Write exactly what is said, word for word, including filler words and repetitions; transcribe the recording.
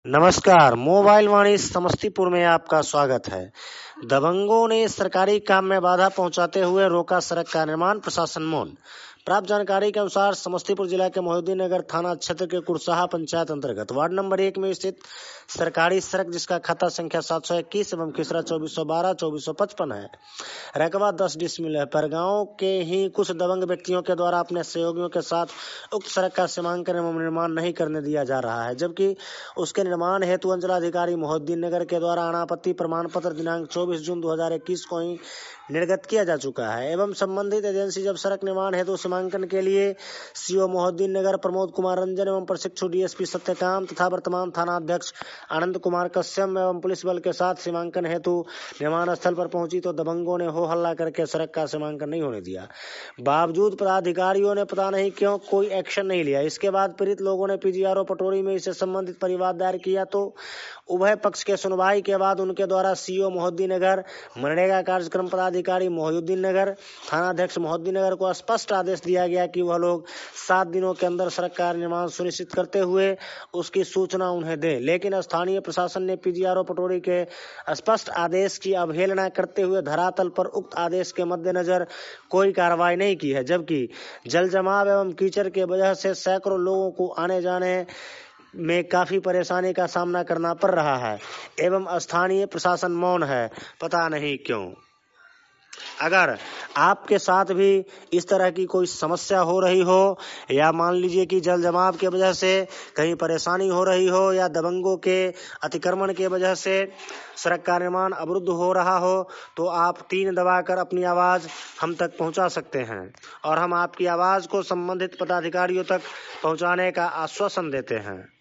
नमस्कार, मोबाइल वाणी समस्तीपुर में आपका स्वागत है। दबंगों ने सरकारी काम में बाधा पहुंचाते हुए रोका सड़क का निर्माण, प्रशासन मौन। प्राप्त जानकारी के अनुसार समस्तीपुर जिला के मोहिउद्दीन नगर थाना क्षेत्र के कुरसाहा पंचायत अंतर्गत वार्ड नंबर एक में स्थित सरकारी सड़क, जिसका खाता संख्या सात सौ इक्कीस एवं खिसरा चौबीस सौ बारह चौबीस सौ पचपन है, रकबा दस डिसमिल है, पर गांव के ही कुछ दबंग व्यक्तियों के द्वारा अपने सहयोगियों के साथ उक्त सड़क का सीमांकन एवं निर्माण नहीं करने दिया जा रहा है, जबकि उसके निर्माण हेतु अंचलाधिकारी मोहिउद्दीन नगर के द्वारा अनापत्ति प्रमाण पत्र दिनांक चौबीस जून दो हज़ार इक्कीस को ही निर्गत किया जा चुका है। एवं संबंधित एजेंसी जब सड़क निर्माण हेतु सीमांकन के लिए सीओ मोहिउद्दीन नगर प्रमोद कुमार रंजन एवं प्रशिक्षु डीएसपी सत्यकांत तथा वर्तमान थाना अध्यक्ष आनंद कुमार कश्यप एवं पुलिस बल के साथ सीमांकन हेतु निर्माण स्थल पर पहुंची तो दबंगों ने हो हल्ला करके सड़क का सीमांकन नहीं होने दिया। बावजूद पदाधिकारियों ने पता नहीं क्यों कोई एक्शन नहीं लिया। इसके बाद पीड़ित लोगों ने पीजीआरओ पटोरी में इससे संबंधित परिवाद दायर किया तो उभय पक्ष के सुनवाई के बाद उनके द्वारा सीओ मोहिउद्दीन नगर, मनरेगा कार्यक्रम पदाधिकारी मोहिउद्दीन नगर, थानाध्यक्ष मोहिउद्दीन नगर को स्पष्ट आदेश दिया गया कि वह लोग सात दिनों के अंदर सड़क का निर्माण सुनिश्चित करते हुए उसकी सूचना उन्हें दें। लेकिन स्थानीय प्रशासन ने पीजीआरओ पटोरी के स्पष्ट आदेश की अवहेलना करते हुए धरातल पर उक्त आदेश के मद्देनजर कोई कार्रवाई नहीं की है, जबकि जल जमाव एवं कीचड़ के वजह से सैकड़ों लोगों को आने जाने में काफी परेशानी का सामना करना पड़ रहा है एवं स्थानीय प्रशासन मौन है, पता नहीं क्यों। अगर आपके साथ भी इस तरह की कोई समस्या हो रही हो या मान लीजिए कि जल जमाव के वजह से कहीं परेशानी हो रही हो या दबंगों के अतिक्रमण के वजह से सड़क का निर्माण अवरुद्ध हो रहा हो तो आप तीन दबाकर अपनी आवाज हम तक पहुंचा सकते हैं और हम आपकी आवाज को संबंधित पदाधिकारियों तक पहुंचाने का आश्वासन देते हैं।